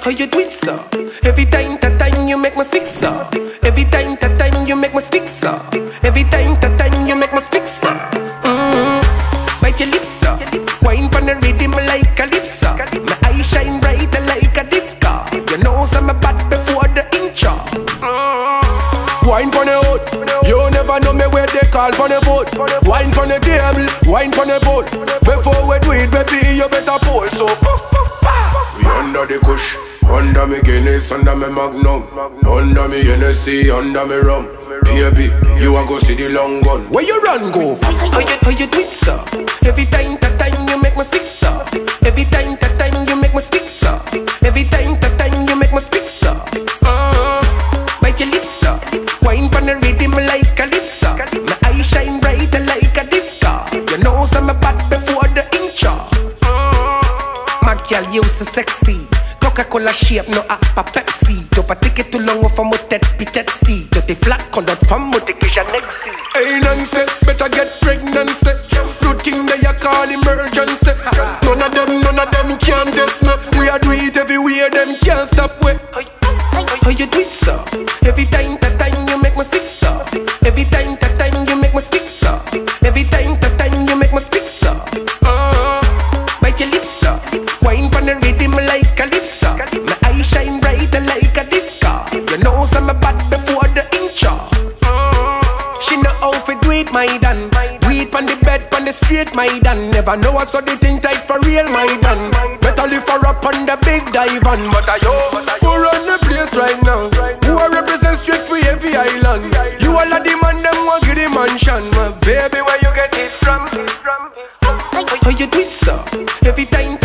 how you do it, sir? Every time that time you make me speak, sir. Every time that time you make me speak, sir. Every time that time you make me speak, sir. Bite your lips, sir. Wine pon the rhythm like a lips, sir. My eyes shine bright like a disco. You know some bad before the intro. Wine pon the hood, you never know me where they call pon the foot. Wine pon the table, wine pon the boat. Before we do it, baby, you better pull. So we under the kush, under me Guinness, under me Magnum, under me Hennessy, under me rum. Baby, you a go see the long gun. Where you run go? How you do it, sir? Every time that time you make me speak, sir. Every time that time you make me speak, sir. Every time that time you make me speak, sir. Bite your lips, sir. Wine pon the rhythm like a lips, sir. My eyes shine bright like a disco. You know some bad before the intro. My girl, you so sexy. Coca-Cola shape, no appa Pepsi. Dopa ticket too long for mo tête pitette si. Dote flat conduct from mo take Janexi. Hey Nancy, better get pregnancy. Good king they a call emergency. None of them can test me. We a do it everywhere, them can't stop we. How you do it, sir? Every time that time you make me speak, sir. Every time that time you make me speak, sir. Every time that time you make me speak, sir. Bite your lips, sir. Wine pon the rhythm like a lips, sir. My eyes shine bright like a disco. You know some bad before the intro. She know how to do it, my dan. Do it pon the bed, pon the street, my dan. Never know I saw the thing tight for real, my dan. Better lift her up on the big dive on. But who run the place right now? Who I represent straight for every island? You all of the man, them want give the mansion. My baby, where you get it from? How you do it, sir? Every time